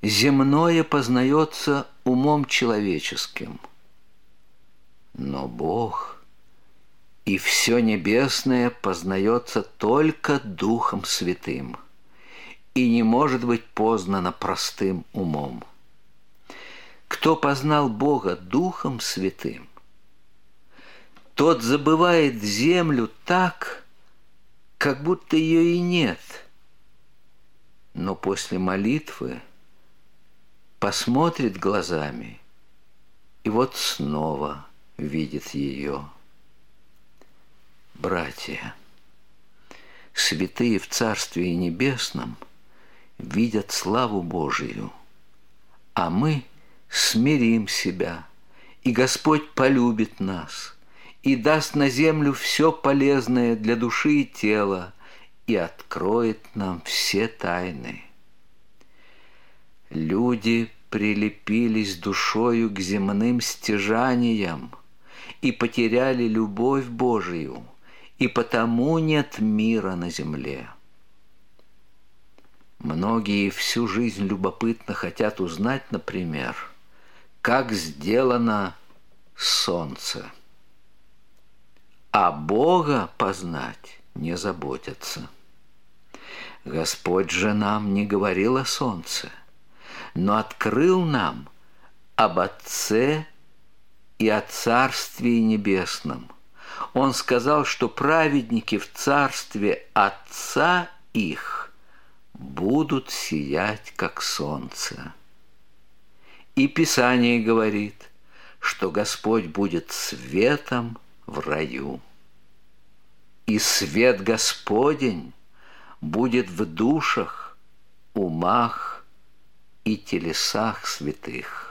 земное познается умом человеческим, но Бог и все небесное познается только Духом Святым и не может быть познано простым умом. Кто познал Бога Духом Святым, тот забывает землю так, как будто ее и нет, но после молитвы посмотрит глазами и вот снова видит ее. Братья, святые в Царстве Небесном видят славу Божию, а мы смирим себя, и Господь полюбит нас, и даст на землю все полезное для души и тела, и откроет нам все тайны. Люди прилепились душою к земным стяжаниям и потеряли любовь Божию, и потому нет мира на земле. Многие всю жизнь любопытно хотят узнать, например, как сделано солнце, а Бога познать не заботятся. Господь же нам не говорил о солнце, но открыл нам об Отце и о Царстве Небесном. Он сказал, что праведники в Царстве Отца их будут сиять, как солнце. И Писание говорит, что Господь будет светом в раю. И свет Господень будет в душах, умах и телесах святых.